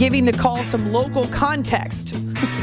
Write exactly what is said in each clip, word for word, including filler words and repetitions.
giving the call some local context.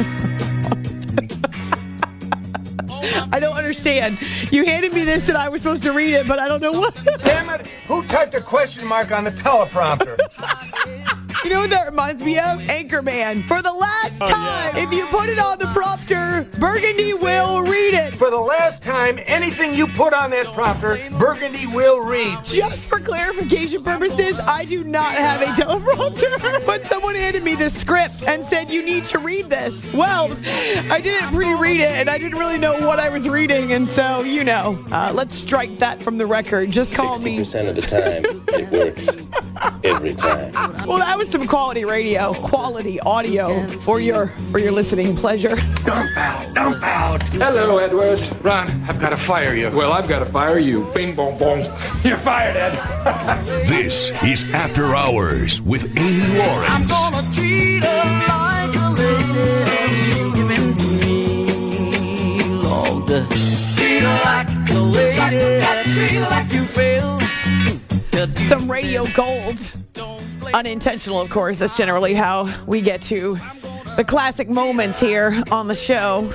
I don't understand. You handed me this and I was supposed to read it, but I don't know what. Damn it! Who typed a question mark on the teleprompter? You know what that reminds me of? Anchorman. For the last Oh, time, yeah. if you put it on the prompter, Burgundy will read it. For the last time, anything you put on that prompter, Burgundy will read. Just for clarification purposes, I do not have a teleprompter, but someone handed me this script and said, you need to read this. Well, I didn't pre-read it, and I didn't really know what I was reading, and so, you know, uh, let's strike that from the record. Just call me. sixty percent of the time, it works every time. Well, that was some quality radio, quality audio for your for your listening pleasure. Dump out, dump out. Hello, Edward. Ron, I've got to fire you. Well, I've got to fire you. Bing, bong, bong. You're fired, Ed. This is After Hours with Amy Lawrence. I'm gonna treat her like a lady. Giving me love. Treat her like a lady. Treat her like you feel. Some radio gold. Unintentional, of course. That's generally how we get to the classic moments here on the show.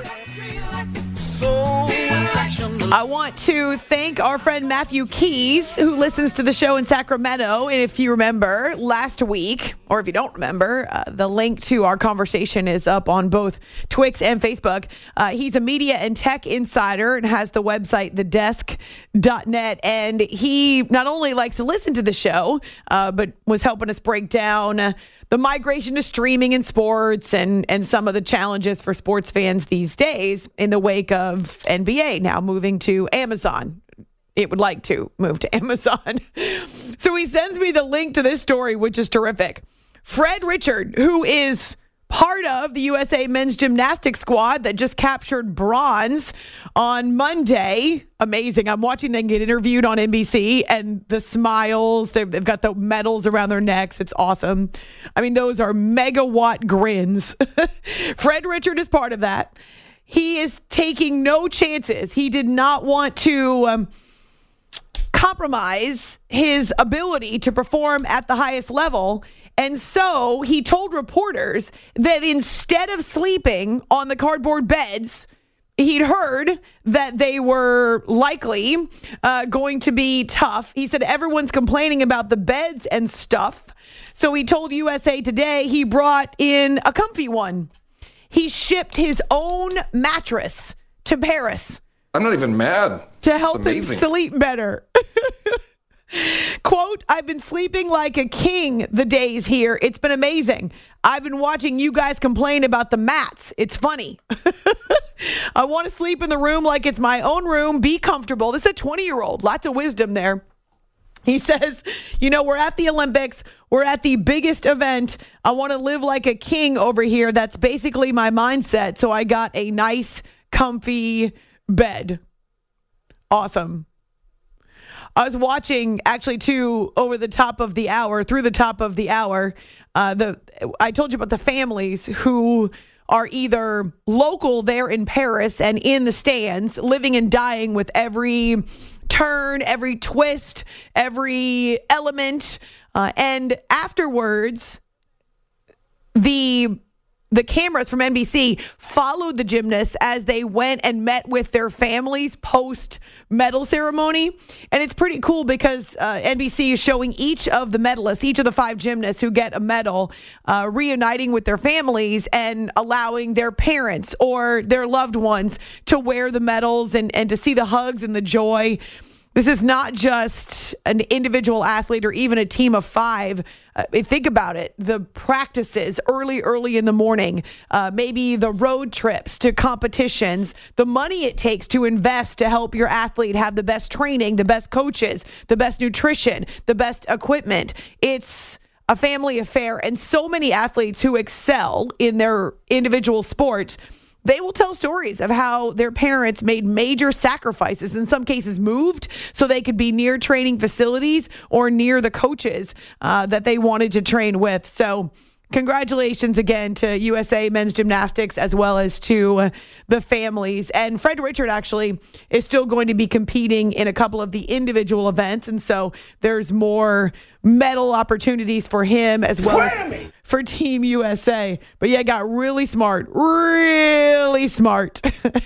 I want to thank our friend Matthew Keys, who listens to the show in Sacramento. And if you remember last week, or if you don't remember, uh, the link to our conversation is up on both Twix and Facebook. Uh, he's a media and tech insider and has the website the desk dot net. And he not only likes to listen to the show, uh, but was helping us break down uh, the migration to streaming in sports and, and some of the challenges for sports fans these days in the wake of N B A now moving to Amazon. It would like to move to Amazon. So he sends me the link to this story, which is terrific. Fred Richard, who is part of the U S A men's gymnastics squad that just captured bronze on Monday. Amazing. I'm watching them get interviewed on N B C and the smiles. They've, they've got the medals around their necks. It's awesome. I mean, those are megawatt grins. Fred Richard is part of that. He is taking no chances. He did not want to um, compromise his ability to perform at the highest level. And so he told reporters that instead of sleeping on the cardboard beds, he'd heard that they were likely uh, going to be tough. He said everyone's complaining about the beds and stuff. So he told U S A Today he brought in a comfy one. He shipped his own mattress to Paris. I'm not even mad. To help him amazing. sleep better. Quote, I've been sleeping like a king the days here. It's been amazing. I've been watching you guys complain about the mats. It's funny. I want to sleep in the room like it's my own room. Be comfortable. This is a twenty-year-old. Lots of wisdom there. He says, you know, we're at the Olympics. We're at the biggest event. I want to live like a king over here. That's basically my mindset. So I got a nice, comfy bed. Awesome. I was watching, actually, too, over the top of the hour, through the top of the hour. Uh, the I told you about the families who are either local there in Paris and in the stands, living and dying with every turn, every twist, every element. Uh, and afterwards, the... The cameras from N B C followed the gymnasts as they went and met with their families post medal ceremony. And it's pretty cool because uh, N B C is showing each of the medalists, each of the five gymnasts who get a medal, uh, reuniting with their families and allowing their parents or their loved ones to wear the medals and, and to see the hugs and the joy. This is not just an individual athlete or even a team of five. Uh, think about it. The practices early, early in the morning, uh, maybe the road trips to competitions, the money it takes to invest to help your athlete have the best training, the best coaches, the best nutrition, the best equipment. It's a family affair. And so many athletes who excel in their individual sports, they will tell stories of how their parents made major sacrifices, in some cases moved so they could be near training facilities or near the coaches uh, that they wanted to train with. So congratulations again to U S A Men's Gymnastics as well as to uh, the families. And Fred Richard actually is still going to be competing in a couple of the individual events. And so there's more medal opportunities for him as well as for Team U S A. But yeah, got really smart, really smart.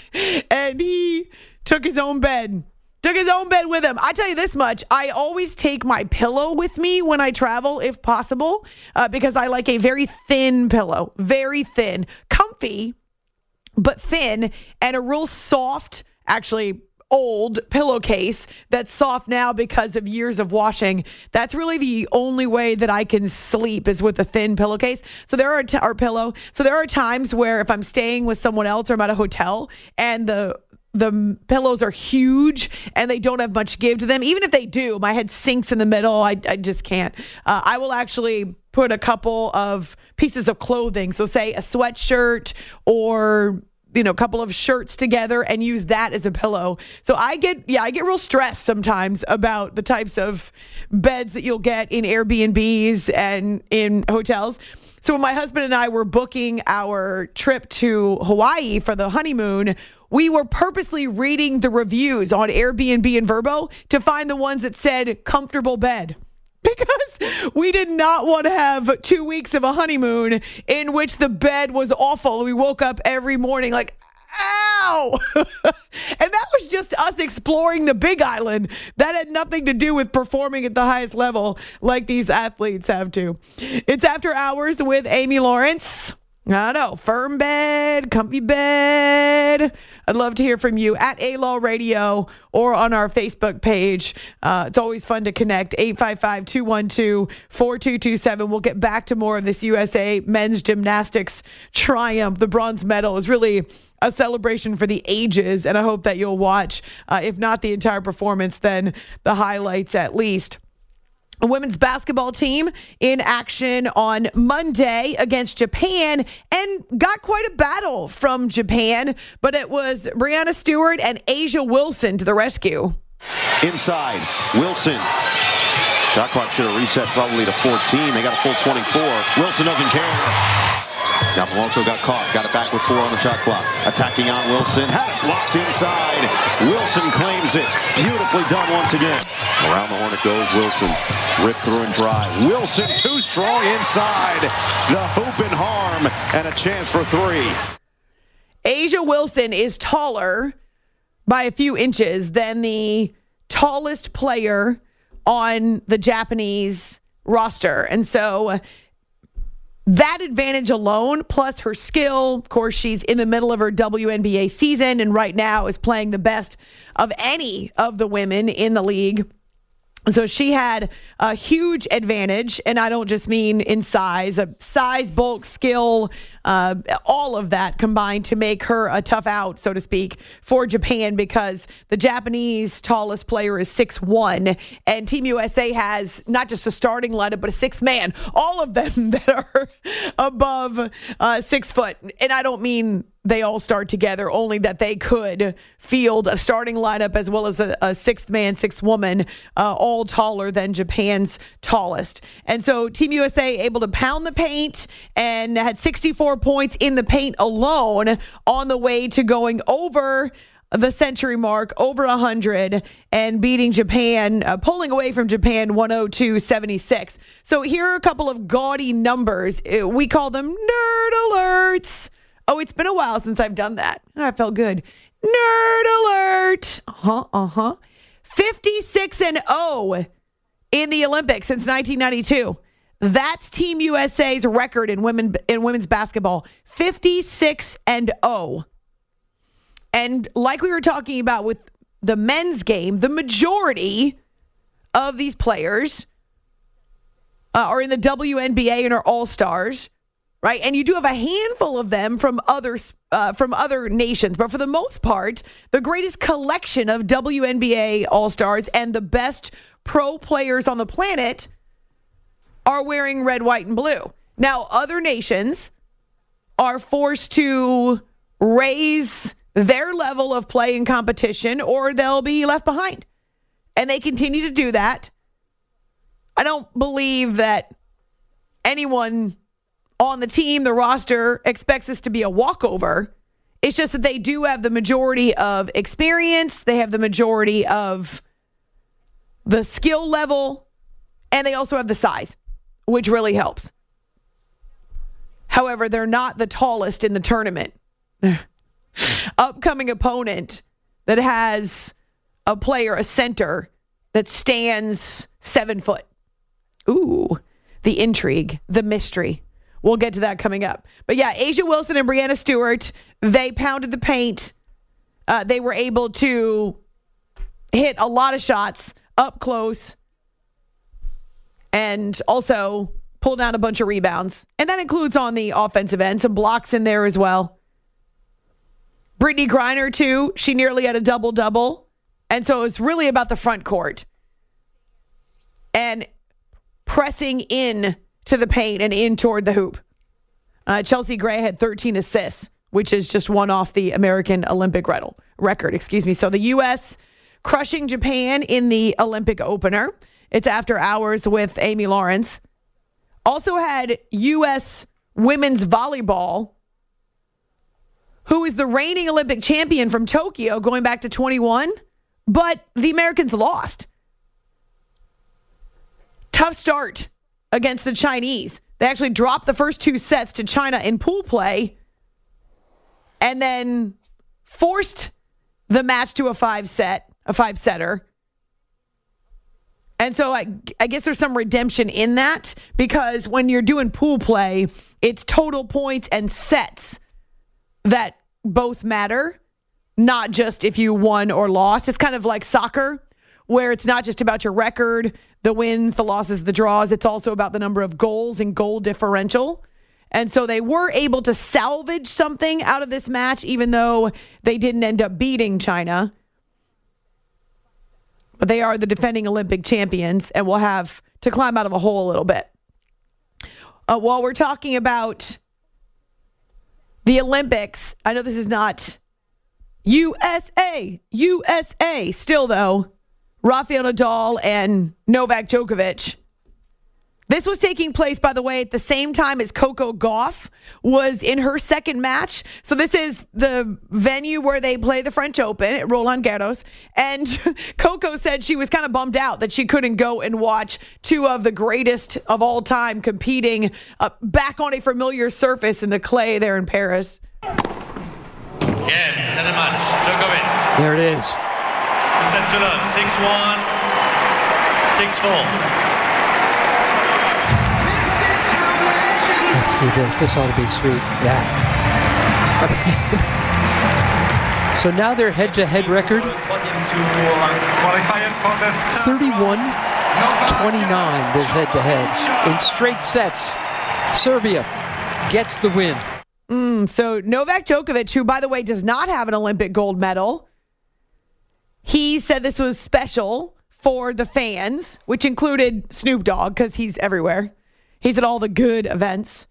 And he took his own bed. Took his own bed with him. I tell you this much, I always take my pillow with me when I travel, if possible, uh, because I like a very thin pillow, very thin, comfy, but thin, and a real soft, actually old pillowcase that's soft now because of years of washing. That's really the only way that I can sleep is with a thin pillowcase. So there are, t- or pillow. So there are times where if I'm staying with someone else or I'm at a hotel and the the pillows are huge and they don't have much give to them. Even if they do, my head sinks in the middle. I, I just can't. Uh, I will actually put a couple of pieces of clothing. So say a sweatshirt or, you know, a couple of shirts together and use that as a pillow. So I get, yeah, I get real stressed sometimes about the types of beds that you'll get in Airbnbs and in hotels. So when my husband and I were booking our trip to Hawaii for the honeymoon, we were purposely reading the reviews on Airbnb and Vrbo to find the ones that said comfortable bed. Because we did not want to have two weeks of a honeymoon in which the bed was awful. We woke up every morning like, ow! And that was just us exploring the Big Island. That had nothing to do with performing at the highest level like these athletes have to. It's After Hours with Amy Lawrence. I don't know, firm bed, comfy bed. I'd love to hear from you at A-Law Radio or on our Facebook page. Uh, it's always fun to connect. eight five five, two one two, four two two seven. We'll get back to more of this U S A men's gymnastics triumph. The bronze medal is really a celebration for the ages, and I hope that you'll watch, uh, if not the entire performance, then the highlights at least. A women's basketball team in action on Monday against Japan and got quite a battle from Japan, but it was Breanna Stewart and A'ja Wilson to the rescue. Inside, Wilson. Shot clock should have reset probably to fourteen. They got a full twenty-four. Wilson doesn't care. Now Malonto got caught. Got it back with four on the shot clock. Attacking on Wilson. Had it blocked inside. Wilson claims it. Beautifully done once again. Around the horn it goes. Wilson ripped through and dry. Wilson too strong inside. The hoop and harm and a chance for three. A'ja Wilson is taller by a few inches than the tallest player on the Japanese roster. And so that advantage alone, plus her skill, of course, she's in the middle of her W N B A season and right now is playing the best of any of the women in the league. And so she had a huge advantage, and I don't just mean in size, a size, bulk, skill, uh, all of that combined to make her a tough out, so to speak, for Japan, because the Japanese tallest player is six one, and Team U S A has not just a starting lineup, but a six-man, all of them that are above uh, six foot. And I don't mean they all start together, only that they could field a starting lineup as well as a, a sixth man, sixth woman, uh, all taller than Japan's tallest. And so Team U S A able to pound the paint and had sixty-four points in the paint alone on the way to going over the century mark, over one hundred, and beating Japan, uh, pulling away from Japan one oh two seventy-six. So here are a couple of gaudy numbers. We call them nerd alerts. Oh, it's been a while since I've done that. I felt good. Nerd alert. Uh-huh, uh-huh. fifty-six and oh in the Olympics since nineteen ninety-two. That's Team U S A's record in women in women's basketball. fifty-six and oh. And like we were talking about with the men's game, the majority of these players uh, are in the W N B A and are all-stars. Right, and you do have a handful of them from other uh, from other nations, but for the most part, the greatest collection of W N B A All-Stars and the best pro players on the planet are wearing red, white, and blue. Now, other nations are forced to raise their level of play and competition, or they'll be left behind, and they continue to do that. I don't believe that anyone on the team. The roster expects this to be a walkover. It's just that they do have the majority of experience. They have the majority of the skill level, and they also have the size, which really helps. However, they're not the tallest in the tournament. Upcoming opponent that has a player, a center, that stands seven foot. Ooh, the intrigue, the mystery. We'll get to that coming up. But yeah, A'ja Wilson and Breanna Stewart, they pounded the paint. Uh, they were able to hit a lot of shots up close and also pull down a bunch of rebounds. And that includes on the offensive end, some blocks in there as well. Brittany Griner, too. She nearly had a double-double. And so it was really about the front court and pressing in to the paint and in toward the hoop. Uh, Chelsea Gray had thirteen assists, which is just one off the American Olympic record. Excuse me. So the U S crushing Japan in the Olympic opener. It's after hours with Amy Lawrence. Also had U S women's volleyball, who is the reigning Olympic champion from Tokyo going back to twenty-one, but the Americans lost. Tough start against the Chinese. They actually dropped the first two sets to China in pool play and then forced the match to a five set, a five setter. And so I, I guess there's some redemption in that, because when you're doing pool play, it's total points and sets that both matter, not just if you won or lost. It's kind of like soccer, where it's not just about your record, the wins, the losses, the draws. It's also about the number of goals and goal differential. And so they were able to salvage something out of this match, even though they didn't end up beating China. But they are the defending Olympic champions and will have to climb out of a hole a little bit. Uh, while we're talking about the Olympics, I know this is not U S A, U S A. Still, though, Rafael Nadal and Novak Djokovic. This was taking place, by the way, at the same time as Coco Gauff was in her second match. So this is the venue where they play the French Open at Roland Garros. And Coco said she was kind of bummed out that she couldn't go and watch two of the greatest of all time competing uh, back on a familiar surface in the clay there in Paris. Game, second match, Djokovic. There it is. six one, six four. Let's see this. This ought to be sweet. Yeah. So now their head-to-head record, thirty-one twenty-nine, their head-to-head. In straight sets, Serbia gets the win. Mm, so Novak Djokovic, who, by the way, does not have an Olympic gold medal, he said this was special for the fans, which included Snoop Dogg, because he's everywhere. He's at all the good events.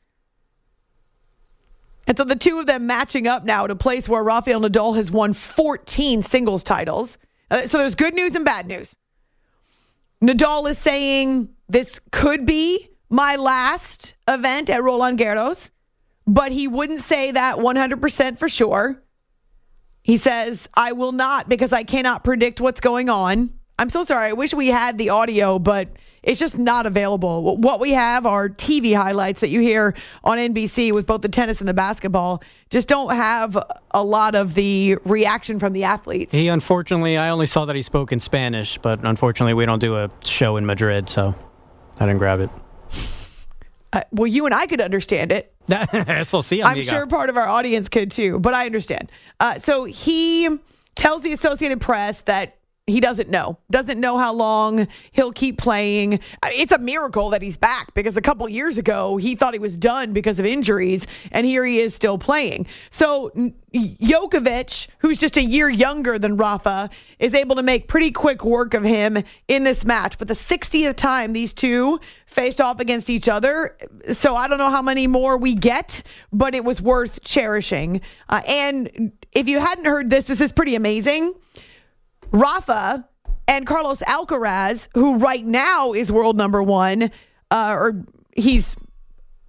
And so the two of them matching up now at a place where Rafael Nadal has won fourteen singles titles. Uh, so there's good news and bad news. Nadal is saying this could be my last event at Roland Garros, but he wouldn't say that one hundred percent for sure. He says, I will not, because I cannot predict what's going on. I'm so sorry. I wish we had the audio, but it's just not available. What we have are T V highlights that you hear on N B C with both the tennis and the basketball. Just don't have a lot of the reaction from the athletes. He, unfortunately, I only saw that he spoke in Spanish, but unfortunately we don't do a show in Madrid, so I didn't grab it. Uh, well, you and I could understand it. Eso sí, I'm sure part of our audience could too, but I understand. Uh, so he tells the Associated Press that he doesn't know. Doesn't know how long he'll keep playing. It's a miracle that he's back, because a couple years ago, he thought he was done because of injuries, and here he is still playing. So Djokovic, who's just a year younger than Rafa, is able to make pretty quick work of him in this match. But the sixtieth time these two faced off against each other, so I don't know how many more we get, but it was worth cherishing. Uh, and if you hadn't heard this, this is pretty amazing. Rafa and Carlos Alcaraz, who right now is world number one, uh, or he's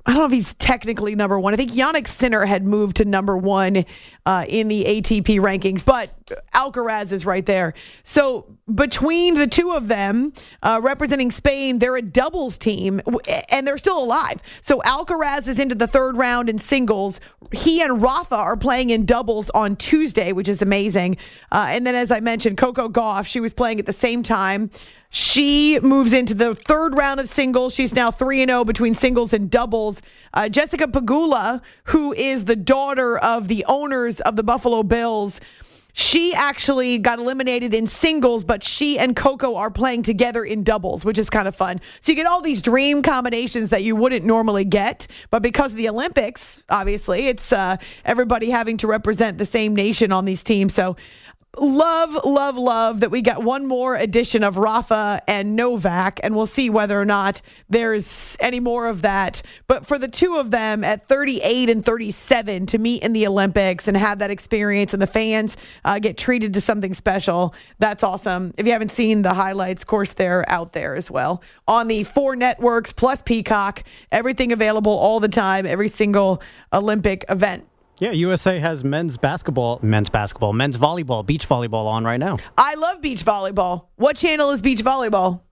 I don't know if he's technically number one. I think Jannik Sinner had moved to number one uh, in the A T P rankings, but Alcaraz is right there. So between the two of them, uh, representing Spain, they're a doubles team, and they're still alive. So Alcaraz is into the third round in singles. He and Rafa are playing in doubles on Tuesday, which is amazing. Uh, and then, as I mentioned, Coco Gauff, she was playing at the same time. She moves into the third round of singles. She's now three and oh between singles and doubles. Uh, Jessica Pegula, who is the daughter of the owners of the Buffalo Bills, she actually got eliminated in singles, but she and Coco are playing together in doubles, which is kind of fun. So you get all these dream combinations that you wouldn't normally get, but because of the Olympics, obviously, it's uh, everybody having to represent the same nation on these teams. So love, love, love that we got one more edition of Rafa and Novak, and we'll see whether or not there's any more of that. But for the two of them at thirty-eight and thirty-seven to meet in the Olympics and have that experience, and the fans uh, get treated to something special, that's awesome. If you haven't seen the highlights, of course, they're out there as well on the four networks plus Peacock. Everything available all the time, every single Olympic event. Yeah, U S A has men's basketball, men's basketball, men's volleyball, beach volleyball on right now. I love beach volleyball. What channel is beach volleyball?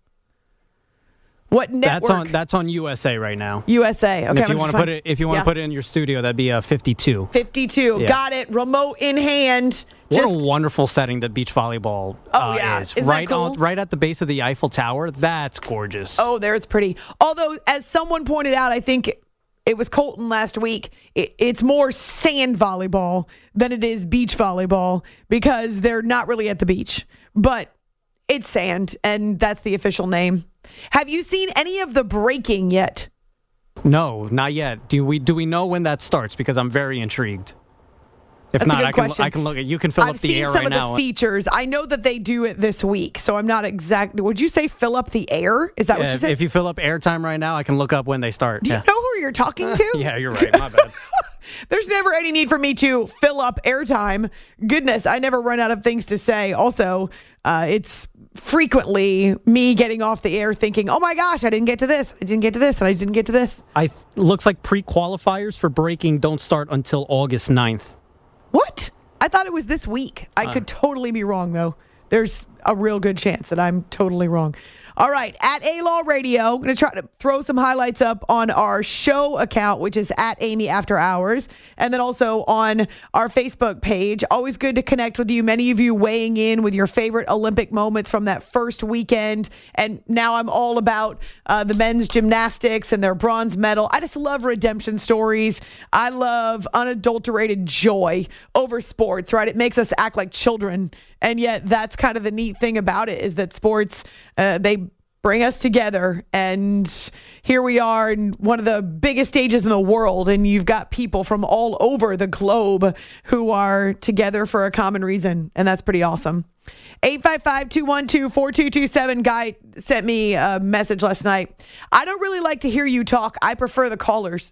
What network? That's on that's on U S A right now. U S A. Okay. And if you want to put it, if you want to yeah. put it in your studio, that'd be a fifty-two. fifty-two. Yeah. Got it. Remote in hand. What Just, a wonderful setting that beach volleyball oh, uh, yeah. is. Isn't right that cool? on, right at the base of the Eiffel Tower. That's gorgeous. Oh, there it's pretty. Although, as someone pointed out, I think it was Colton last week, it, it's more sand volleyball than it is beach volleyball because they're not really at the beach. But it's sand, and that's the official name. Have you seen any of the breaking yet? No, not yet. Do we do we know when that starts? Because I'm very intrigued. If That's not, a good I can question. I can look at you can fill I've up the seen air some right of now. the features. I know that they do it this week, so I'm not exactly. Would you say fill up the air? Is that Yeah, what you if, said? if you fill up airtime right now, I can look up when they start. Do yeah. you know who you're talking to? Yeah, you're right. My bad. There's never any need for me to fill up airtime. Goodness, I never run out of things to say. Also, uh, it's frequently me getting off the air thinking, oh my gosh, I didn't get to this. I didn't get to this. And I didn't get to this. I th- looks like pre-qualifiers for breaking don't start until August ninth. What? I thought it was this week. I uh. could totally be wrong, though. There's a real good chance that I'm totally wrong. All right, at A-Law Radio, I'm going to try to throw some highlights up on our show account, which is at Amy After Hours, and then also on our Facebook page. Always good to connect with you. Many of you weighing in with your favorite Olympic moments from that first weekend, and now I'm all about uh, the men's gymnastics and their bronze medal. I just love redemption stories. I love unadulterated joy over sports, right? It makes us act like children, and yet that's kind of the neat thing about it is that sports, uh, they bring us together, and here we are in one of the biggest stages in the world, and you've got people from all over the globe who are together for a common reason, and that's pretty awesome. eight five five, two one two, four two two seven. Guy sent me a message last night. I don't really like to hear you talk. I prefer the callers.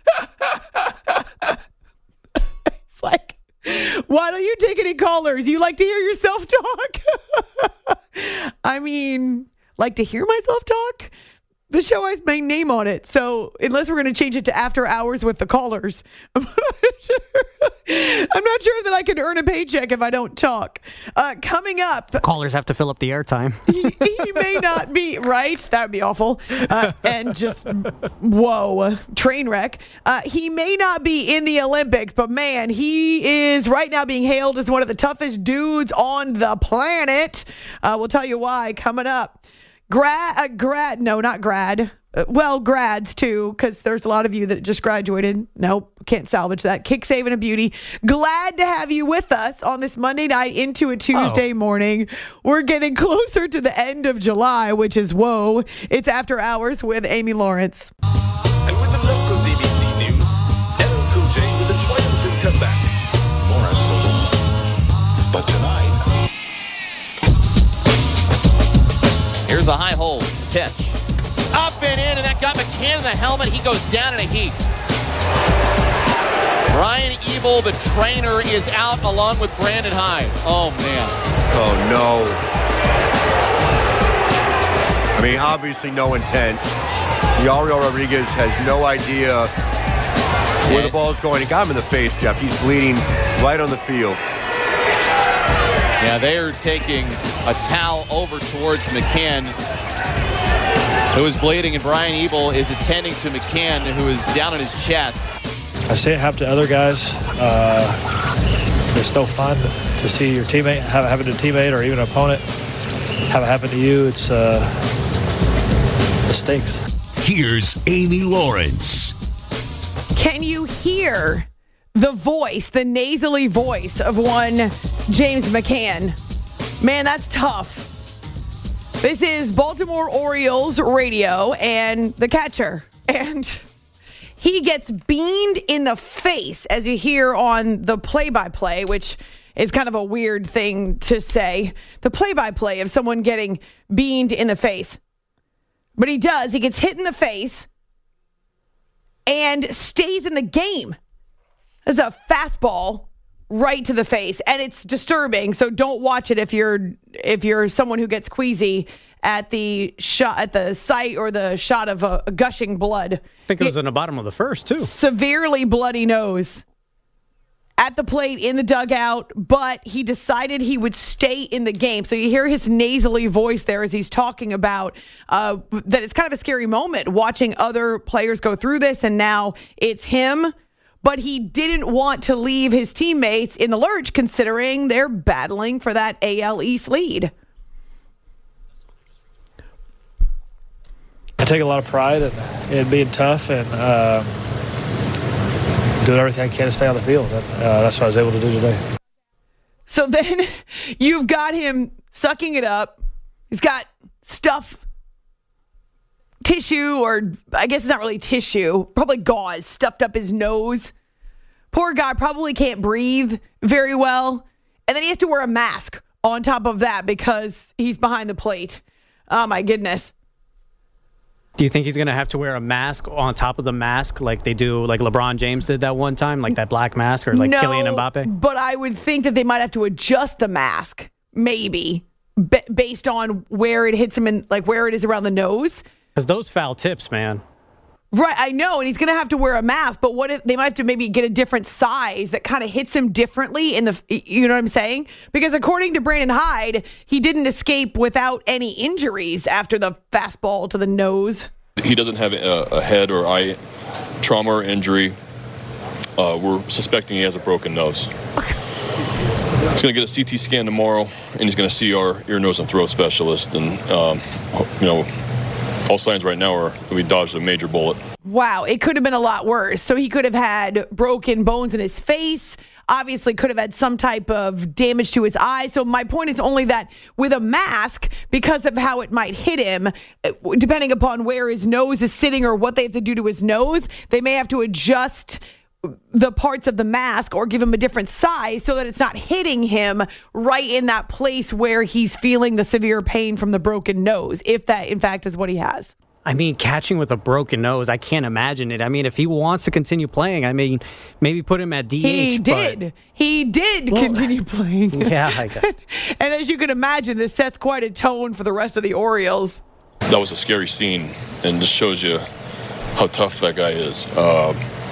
It's like, why don't you take any callers? You like to hear yourself talk? I mean, like to hear myself talk? The show has my name on it. So unless we're going to change it to After Hours with the callers, I'm not sure, I'm not sure that I can earn a paycheck if I don't talk. Uh, coming up. The callers have to fill up the airtime. he, he may not be, right? That would be awful. Uh, and just, whoa, train wreck. Uh, he may not be in the Olympics, but man, he is right now being hailed as one of the toughest dudes on the planet. Uh, we'll tell you why coming up. Grad, uh, grad, no, not grad. Uh, well, grads too, because there's a lot of you that just graduated. Nope, can't salvage that. Kick, Saving a Beauty. Glad to have you with us on this Monday night into a Tuesday oh. morning. We're getting closer to the end of July, which is whoa. It's After Hours with Amy Lawrence. And with the local D B C news, L L Cool J with a triumphant comeback. More solo. But tonight. Here's a high hold, pitch. Up and in, and that got McCann in the helmet. He goes down in a heap. Brian Ebel, the trainer, is out along with Brandon Hyde. Oh, man. Oh, no. I mean, obviously no intent. Yariel Rodriguez has no idea where the ball is going. He got him in the face, Jeff. He's bleeding right on the field. Yeah, they are taking a towel over towards McCann, who is bleeding, and Brian Ebel is attending to McCann, who is down on his chest. I see it happen to other guys. Uh, it's no fun to see your teammate have it happen to a teammate or even an opponent have it happen to you. It's uh, it stinks. Here's Amy Lawrence. Can you hear the voice, the nasally voice of one James McCann? Man, that's tough. This is Baltimore Orioles radio and the catcher. And he gets beamed in the face, as you hear on the play-by-play, which is kind of a weird thing to say. The play-by-play of someone getting beamed in the face. But he does. He gets hit in the face and stays in the game. There's a fastball right to the face, and it's disturbing. So don't watch it if you're if you're someone who gets queasy at the shot at the sight or the shot of a, a gushing blood. I think it was in the bottom of the first too. Severely bloody nose at the plate in the dugout, but he decided he would stay in the game. So you hear his nasally voice there as he's talking about uh, that it's kind of a scary moment watching other players go through this, and now it's him. But he didn't want to leave his teammates in the lurch, considering they're battling for that A L East lead. I take a lot of pride in, in being tough and uh, doing everything I can to stay on the field. Uh, that's what I was able to do today. So then you've got him sucking it up. He's got stuff, tissue, or I guess it's not really tissue, probably gauze stuffed up his nose. Poor guy probably can't breathe very well. And then he has to wear a mask on top of that because he's behind the plate. Oh, my goodness. Do you think he's going to have to wear a mask on top of the mask like they do, like LeBron James did that one time, like that black mask, or like no, Kylian Mbappe? But I would think that they might have to adjust the mask, maybe, b- based on where it hits him and like where it is around the nose. Because those foul tips, man. Right, I know, and he's going to have to wear a mask, but what if they might have to maybe get a different size that kind of hits him differently in the, you know what I'm saying? Because according to Brandon Hyde, he didn't escape without any injuries after the fastball to the nose. He doesn't have a, a head or eye trauma or injury. Uh, we're suspecting he has a broken nose. He's going to get a C T scan tomorrow, and he's going to see our ear, nose, and throat specialist, and, um, you know, all signs right now are that we dodged a major bullet. Wow, it could have been a lot worse. So he could have had broken bones in his face, obviously could have had some type of damage to his eye. So my point is only that with a mask, because of how it might hit him, depending upon where his nose is sitting or what they have to do to his nose, they may have to adjust the parts of the mask or give him a different size so that it's not hitting him right in that place where he's feeling the severe pain from the broken nose, if that in fact is what he has. I mean, catching with a broken nose, I can't imagine it. I mean, if he wants to continue playing, I mean, maybe put him at D H. He did. But... He did well, continue playing. Yeah, I guess. And as you can imagine, this sets quite a tone for the rest of the Orioles. That was a scary scene, and just shows you how tough that guy is. Uh,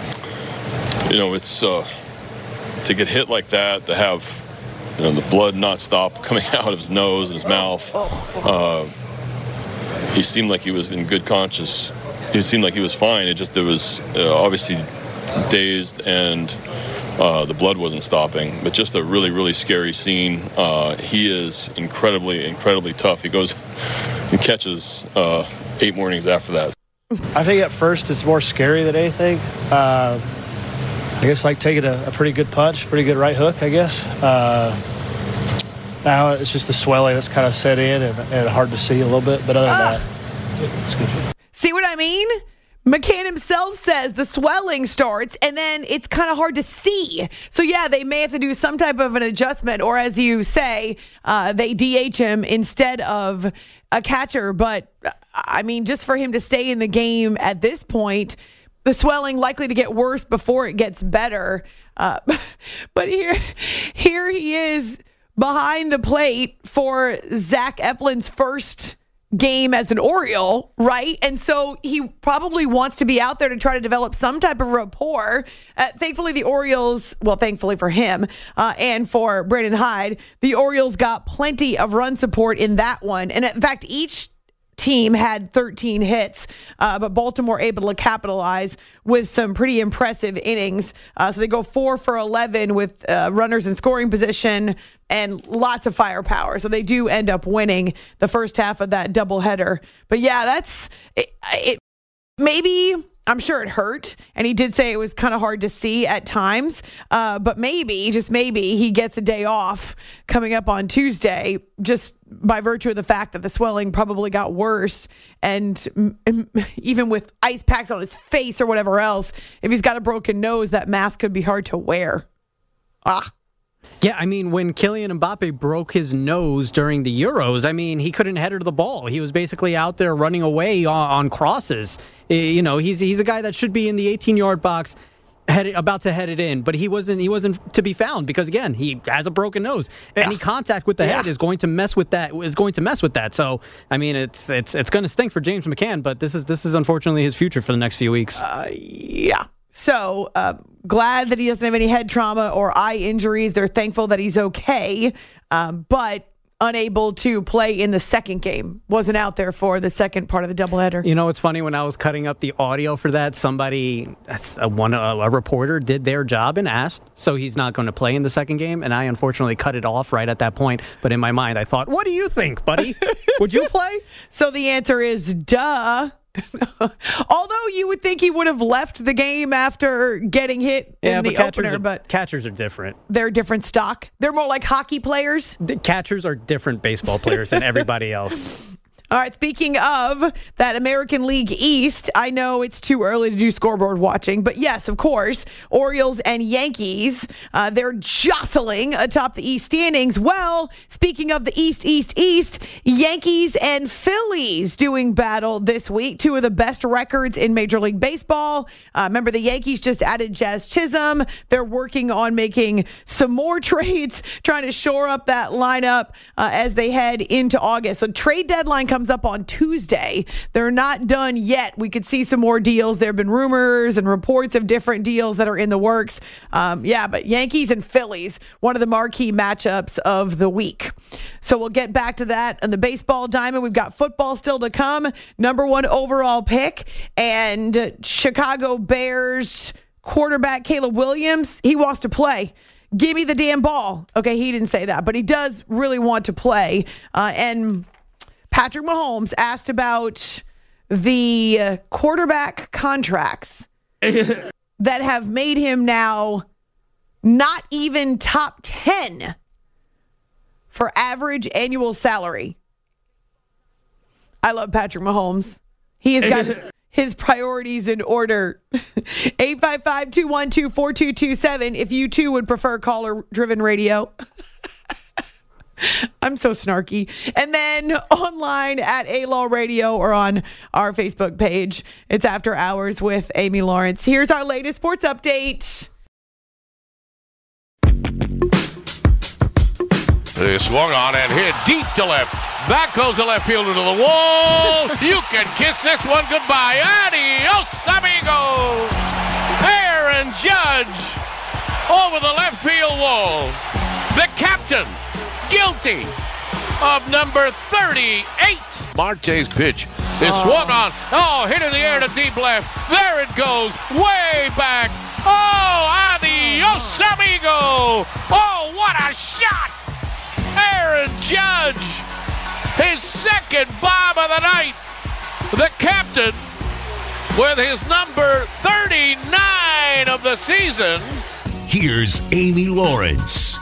You know, it's uh, to get hit like that, to have, you know, the blood not stop coming out of his nose and his mouth. Uh, he seemed like he was in good conscience. He seemed like he was fine. It just, there was uh, obviously dazed, and uh, the blood wasn't stopping. But just a really, really scary scene. Uh, he is incredibly, incredibly tough. He goes and catches uh, eight mornings after that. I think at first it's more scary than anything. Uh, I guess like taking a, a pretty good punch, pretty good right hook, I guess. Uh, now it's just the swelling that's kind of set in and, and hard to see a little bit. But other than uh, that, it's good. See what I mean? McCann himself says the swelling starts and then it's kind of hard to see. So, yeah, they may have to do some type of an adjustment, or as you say, uh, they D H him instead of a catcher. But, I mean, just for him to stay in the game at this point, the swelling likely to get worse before it gets better. Uh, but here, here he is behind the plate for Zach Eflin's first game as an Oriole, right? And so he probably wants to be out there to try to develop some type of rapport. Uh, thankfully, the Orioles, well, thankfully for him uh, and for Brandon Hyde, the Orioles got plenty of run support in that one. And in fact, each team had thirteen hits, uh, but Baltimore able to capitalize with some pretty impressive innings. Uh, so they go four for eleven with uh, runners in scoring position and lots of firepower. So they do end up winning the first half of that doubleheader. But yeah, that's it. it maybe I'm sure it hurt, and he did say it was kind of hard to see at times, uh, but maybe, just maybe, he gets a day off coming up on Tuesday just by virtue of the fact that the swelling probably got worse, and m- m- even with ice packs on his face or whatever else, if he's got a broken nose, that mask could be hard to wear. Ah. Yeah, I mean, when Kylian Mbappe broke his nose during the Euros, I mean, he couldn't header the ball. He was basically out there running away on, on crosses. You know, he's he's a guy that should be in the eighteen-yard box, head, about to head it in, but he wasn't. He wasn't to be found because, again, he has a broken nose. Yeah. Any contact with the yeah. head is going to mess with that. Is going to mess with that. So, I mean, it's it's it's going to stink for James McCann, but this is this is unfortunately his future for the next few weeks. Uh, yeah. So uh, glad that he doesn't have any head trauma or eye injuries. They're thankful that he's okay, um, but unable to play in the second game. Wasn't out there for the second part of the doubleheader. You know, it's funny, when I was cutting up the audio for that, somebody, a, one, a, a reporter did their job and asked, so he's not going to play in the second game, and I unfortunately cut it off right at that point. But in my mind, I thought, what do you think, buddy? Would you play? So the answer is, duh. Although you would think he would have left the game after getting hit yeah, in the but opener, are, but catchers are different. They're different stock. They're more like hockey players. The catchers are different baseball players than everybody else. All right, speaking of that American League East, I know it's too early to do scoreboard watching, but yes, of course, Orioles and Yankees, uh, they're jostling atop the East standings. Well, speaking of the East, East, East, Yankees and Phillies doing battle this week. Two of the best records in Major League Baseball. Uh, remember, the Yankees just added Jazz Chisholm. They're working on making some more trades, trying to shore up that lineup uh, as they head into August. So trade deadline comes comes up on Tuesday. They're not done yet. We could see some more deals. There have been rumors and reports of different deals that are in the works. Um, yeah, but Yankees and Phillies, one of the marquee matchups of the week. So we'll get back to that on the baseball diamond. We've got football still to come. Number one overall pick, and Chicago Bears quarterback Caleb Williams, he wants to play. Give me the damn ball. Okay, he didn't say that, but he does really want to play. Uh, and Patrick Mahomes asked about the quarterback contracts that have made him now not even top ten for average annual salary. I love Patrick Mahomes. He has got his priorities in order. eight five five, two one two, four two two seven if you too would prefer caller-driven radio. I'm so snarky. And then online at A-Law Radio or on our Facebook page. It's After Hours with Amy Lawrence. Here's our latest sports update. They swung on and hit deep to left. Back goes the left fielder to the wall. You can kiss this one goodbye. Adios, amigo. Aaron Judge over the left field wall. The captain, guilty of number thirty-eight. Marte's pitch is oh. swung on. Oh, hit in the air to deep left. There it goes, way back. Oh, adios, amigo. Oh, what a shot. Aaron Judge, his second bomb of the night. The captain with his number thirty-nine of the season. Here's Amy Lawrence.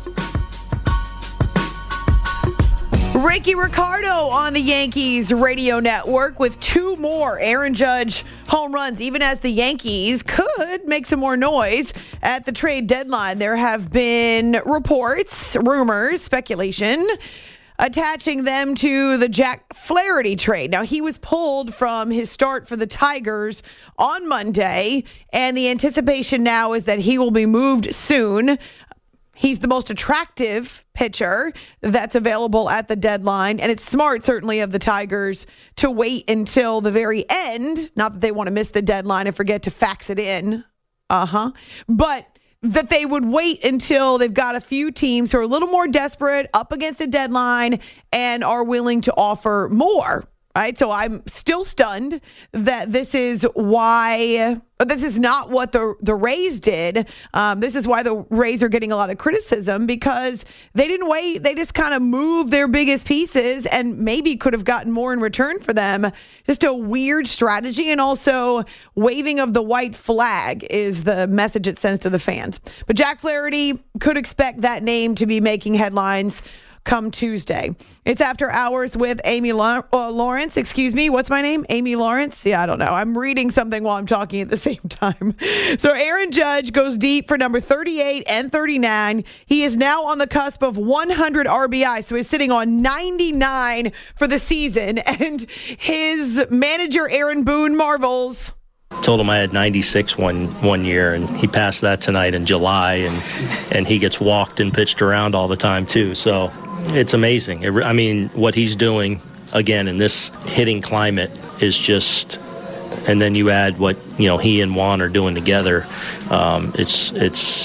Ricky Ricardo on the Yankees radio network with two more Aaron Judge home runs, even as the Yankees could make some more noise at the trade deadline. There have been reports, rumors, speculation attaching them to the Jack Flaherty trade. Now, he was pulled from his start for the Tigers on Monday, and the anticipation now is that he will be moved soon. He's the most attractive pitcher that's available at the deadline. And it's smart, certainly, of the Tigers to wait until the very end. Not that they want to miss the deadline and forget to fax it in. Uh-huh. But that they would wait until they've got a few teams who are a little more desperate, up against a deadline, and are willing to offer more. Right. So I'm still stunned that this is why this is not what the, the Rays did. Um, this is why the Rays are getting a lot of criticism, because they didn't wait. They just kind of moved their biggest pieces and maybe could have gotten more in return for them. Just a weird strategy, and also waving of the white flag is the message it sends to the fans. But Jack Flaherty could expect that name to be making headlines come Tuesday. It's After Hours with Amy La- uh, Lawrence. Excuse me. What's my name? Amy Lawrence? Yeah, I don't know. I'm reading something while I'm talking at the same time. So Aaron Judge goes deep for number thirty-eight and thirty-nine. He is now on the cusp of one hundred R B I. So he's sitting on ninety-nine for the season. And his manager, Aaron Boone, marvels. Told him I had ninety-six one one year, and he passed that tonight in July, and and he gets walked and pitched around all the time too. So it's amazing. It, I mean, what he's doing again in this hitting climate is just, and then you add what you know he and Juan are doing together. Um, it's it's.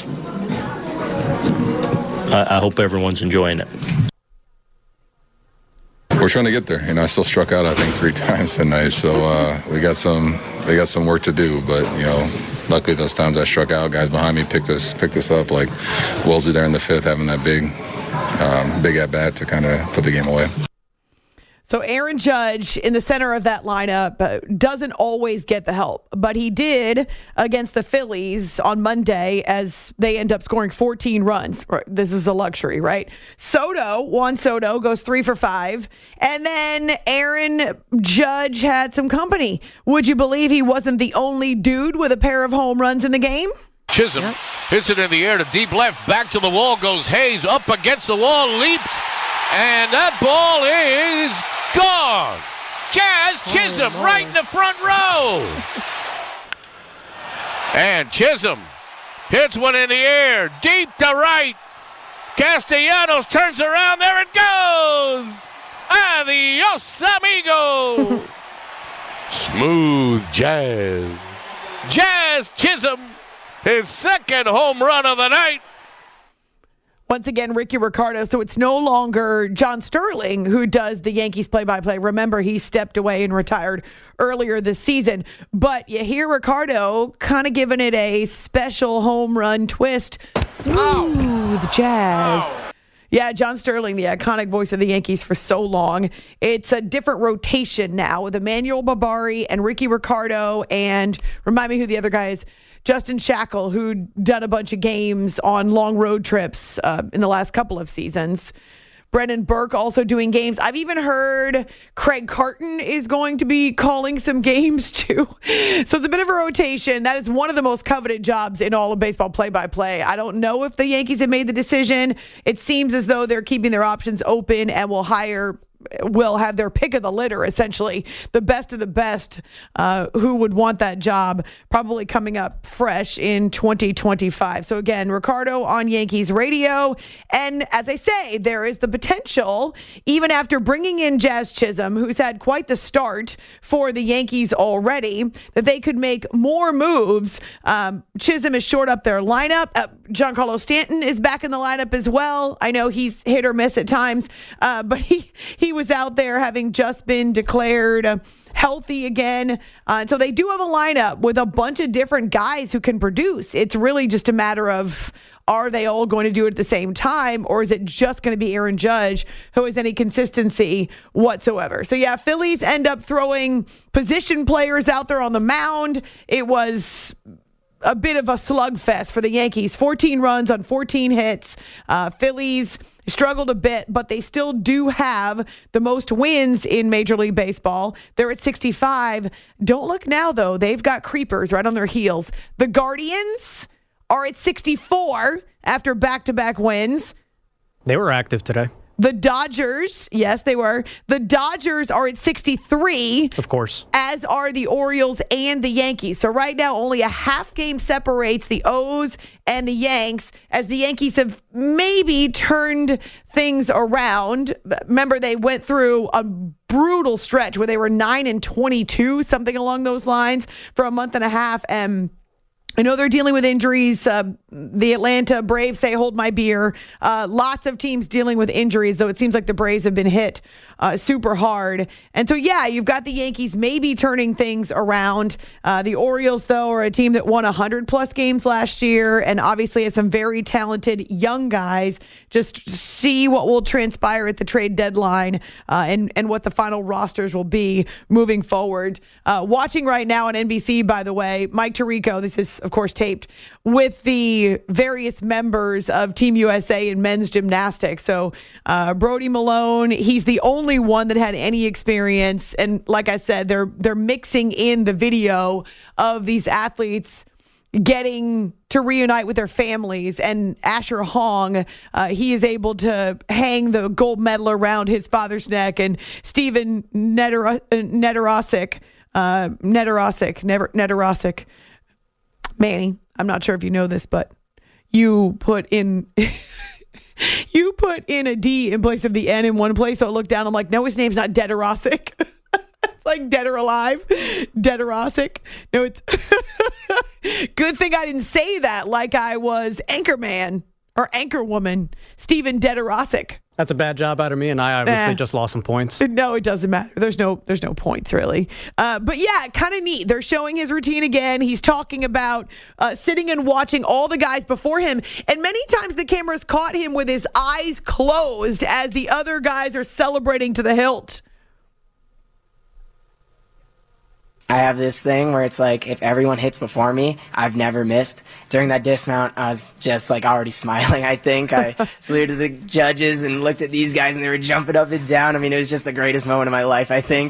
I, I hope everyone's enjoying it. We're trying to get there. You know, I still struck out, I think, three times tonight. So uh, we got some, we got some work to do. But you know, luckily those times I struck out, guys behind me picked us, picked us up. Like Woolsey there in the fifth, having that big, um, big at bat to kind of put the game away. So Aaron Judge in the center of that lineup uh, doesn't always get the help, but he did against the Phillies on Monday as they end up scoring fourteen runs. This is a luxury, right? Soto, Juan Soto, goes three for five. And then Aaron Judge had some company. Would you believe he wasn't the only dude with a pair of home runs in the game? Chisholm yeah. hits it in the air to deep left. Back to the wall goes Hayes. Up against the wall, leaps. And that ball is gone. Jazz Chisholm oh, right in the front row. And Chisholm hits one in the air, deep to right. Castellanos turns around. There it goes. Adios, amigo. Smooth Jazz. Jazz Chisholm, his second home run of the night. Once again, Ricky Ricardo. So it's no longer John Sterling who does the Yankees play-by-play. Remember, he stepped away and retired earlier this season. But you hear Ricardo kind of giving it a special home run twist. Smooth oh. Jazz. Oh. Yeah, John Sterling, the iconic voice of the Yankees for so long. It's a different rotation now with Emmanuel Barbari and Ricky Ricardo. And remind me who the other guy is. Justin Shackle, who'd done a bunch of games on long road trips uh, in the last couple of seasons. Brennan Burke also doing games. I've even heard Craig Carton is going to be calling some games too. So it's a bit of a rotation. That is one of the most coveted jobs in all of baseball play-by-play. I don't know if the Yankees have made the decision. It seems as though they're keeping their options open and will hire will have their pick of the litter, essentially. The best of the best uh, who would want that job, probably coming up fresh in twenty twenty-five. So again, Ricardo on Yankees radio. And as I say, there is the potential, even after bringing in Jazz Chisholm, who's had quite the start for the Yankees already, that they could make more moves. Um, Chisholm is short up their lineup. Uh, Giancarlo Stanton is back in the lineup as well. I know he's hit or miss at times, uh, but he, he was out there having just been declared uh, healthy again. Uh, so they do have a lineup with a bunch of different guys who can produce. It's really just a matter of, are they all going to do it at the same time, or is it just going to be Aaron Judge who has any consistency whatsoever? So yeah, Phillies end up throwing position players out there on the mound. It was a bit of a slugfest for the Yankees. fourteen runs on fourteen hits. Uh, Phillies struggled a bit, but they still do have the most wins in Major League Baseball. They're at sixty-five. Don't look now, though. They've got creepers right on their heels. The Guardians are at sixty-four after back-to-back wins. They were active today. The Dodgers, yes, they were. The Dodgers are at sixty-three. Of course. As are the Orioles and the Yankees. So right now, only a half game separates the O's and the Yanks, as the Yankees have maybe turned things around. Remember, they went through a brutal stretch where they were nine and twenty-two, something along those lines, for a month and a half. And I know they're dealing with injuries. Uh, the Atlanta Braves say, hold my beer. Uh, lots of teams dealing with injuries, though it seems like the Braves have been hit uh, super hard. And so, yeah, you've got the Yankees maybe turning things around. Uh, the Orioles, though, are a team that won one hundred plus games last year and obviously has some very talented young guys. Just see what will transpire at the trade deadline uh, and, and what the final rosters will be moving forward. Uh, watching right now on N B C, by the way, Mike Tirico, this is, of course, taped with the various members of Team U S A in men's gymnastics. So uh, Brody Malone, he's the only one that had any experience. And like I said, they're they're mixing in the video of these athletes getting to reunite with their families. And Asher Hong, uh, he is able to hang the gold medal around his father's neck. And Steven Nedorosik, uh, Nedorosik, Nedorosik, Manny, I'm not sure if you know this, but you put in you put in a D in place of the N in one place. So I looked down. I'm like, no, his name's not Dedorosik. It's like Dead or Alive. Dedorosik. No, it's good thing I didn't say that like I was Anchorman or Anchorwoman. Steven Dedorosik. That's a bad job out of me, and I obviously eh. just lost some points. No, it doesn't matter. There's no there's no points, really. Uh, but yeah, kind of neat. They're showing his routine again. He's talking about uh, sitting and watching all the guys before him. And many times the cameras caught him with his eyes closed as the other guys are celebrating to the hilt. I have this thing where it's like, if everyone hits before me, I've never missed. During that dismount, I was just like already smiling, I think. I saluted the judges and looked at these guys and they were jumping up and down. I mean, it was just the greatest moment of my life, I think.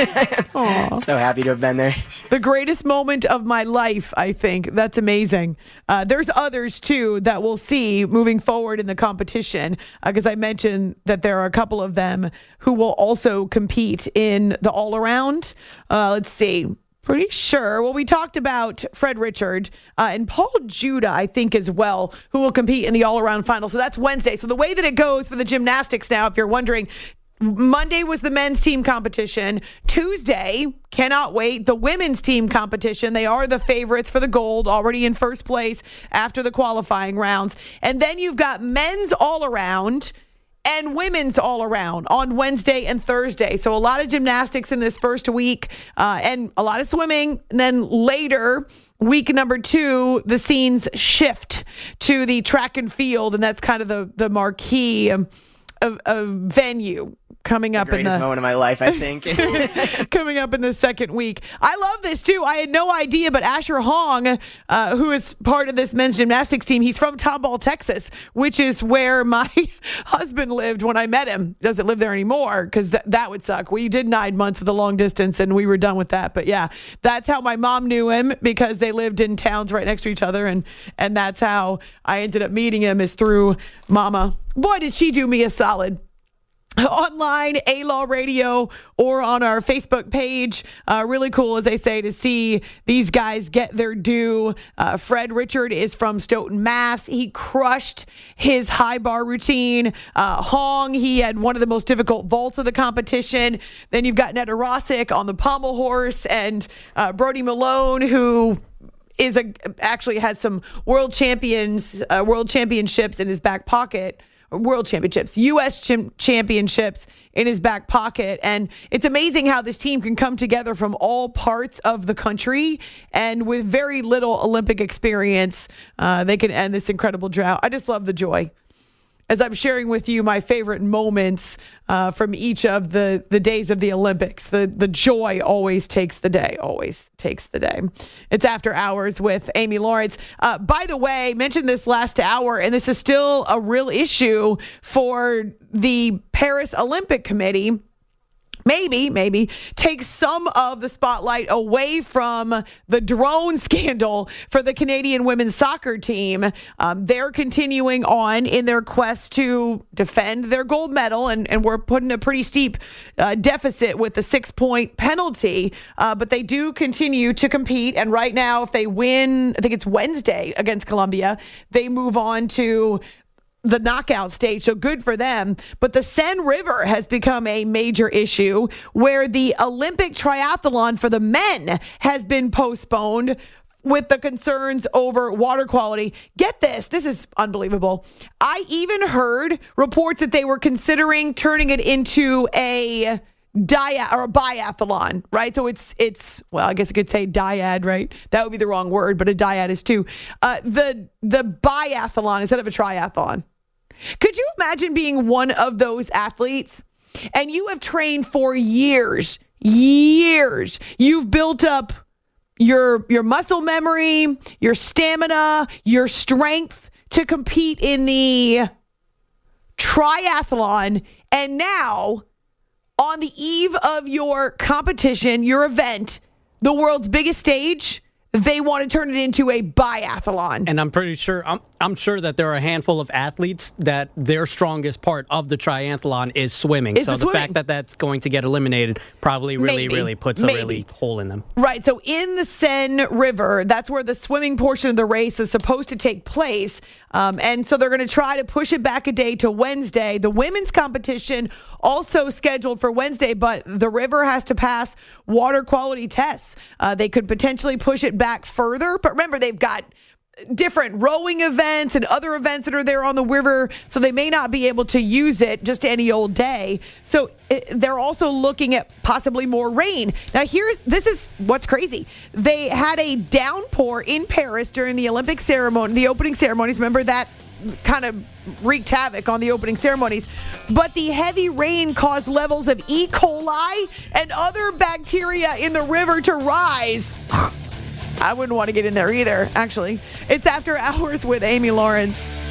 I'm so happy to have been there. The greatest moment of my life, I think. That's amazing. Uh, there's others, too, that we'll see moving forward in the competition, because uh, I mentioned that there are a couple of them who will also compete in the all-around. Uh, let's see. Pretty sure. Well, we talked about Fred Richard uh, and Paul Judah, I think, as well, who will compete in the all-around final. So that's Wednesday. So the way that it goes for the gymnastics now, if you're wondering, Monday was the men's team competition. Tuesday, cannot wait, the women's team competition. They are the favorites for the gold, already in first place after the qualifying rounds. And then you've got men's all-around and women's all around on Wednesday and Thursday. So a lot of gymnastics in this first week uh, and a lot of swimming. And then later, week number two, the scenes shift to the track and field. And that's kind of the, the marquee um, of, of venue coming up the greatest in the moment of my life, I think. coming up in the second week. I love this too. I had no idea, but Asher Hong, uh, who is part of this men's gymnastics team, he's from Tomball, Texas, which is where my husband lived when I met him. Doesn't live there anymore because th- that would suck. We did nine months of the long distance and we were done with that. But yeah, that's how my mom knew him, because they lived in towns right next to each other, and and that's how I ended up meeting him, is through Mama. Boy, did she do me a solid. Online, A-Law Radio, or on our Facebook page. Uh, really cool, as they say, to see these guys get their due. Uh, Fred Richard is from Stoughton, Mass. He crushed his high bar routine. Uh, Hong, he had one of the most difficult vaults of the competition. Then you've got Nedorosik on the pommel horse, and uh, Brody Malone, who is a actually has some world champions, uh, world championships in his back pocket. World championships, U S ch- championships in his back pocket. And it's amazing how this team can come together from all parts of the country, and with very little Olympic experience, uh, they can end this incredible drought. I just love the joy. As I'm sharing with you my favorite moments uh, from each of the, the days of the Olympics, the, the joy always takes the day, always takes the day. It's After Hours with Amy Lawrence. Uh, by the way, mentioned this last hour, and this is still a real issue for the Paris Olympic Committee. maybe, maybe take some of the spotlight away from the drone scandal for the Canadian women's soccer team. Um, they're continuing on in their quest to defend their gold medal, and, and we're putting a pretty steep uh, deficit with the six-point penalty. Uh, but they do continue to compete, and right now, if they win, I think it's Wednesday against Colombia, they move on to the knockout stage, so good for them. But the Seine River has become a major issue where the Olympic triathlon for the men has been postponed with the concerns over water quality. Get this, this is unbelievable. I even heard reports that they were considering turning it into a Dia or a biathlon, right? So it's it's well, I guess I could say dyad, right? That would be the wrong word, but a dyad is too. Uh, the the biathlon instead of a triathlon. Could you imagine being one of those athletes and you have trained for years, years. You've built up your your muscle memory, your stamina, your strength to compete in the triathlon, and now on the eve of your competition, your event, the world's biggest stage, they want to turn it into a biathlon. And I'm pretty sure, I'm, I'm sure that there are a handful of athletes that their strongest part of the triathlon is swimming. Is so the the swimming. fact that that's going to get eliminated probably really, Maybe. really puts Maybe. a really hole in them. Right. So in the Seine River, that's where the swimming portion of the race is supposed to take place. Um, and so they're going to try to push it back a day to Wednesday. The women's competition also scheduled for Wednesday, but the river has to pass water quality tests. Uh, they could potentially push it back further. But remember, they've got different rowing events and other events that are there on the river, so they may not be able to use it just any old day. So it, they're also looking at possibly more rain. Now here's, this is what's crazy. They had a downpour in Paris during the Olympic ceremony, the opening ceremonies. Remember that kind of wreaked havoc on the opening ceremonies. But the heavy rain caused levels of E. coli and other bacteria in the river to rise. I wouldn't want to get in there either, actually. It's After Hours with Amy Lawrence.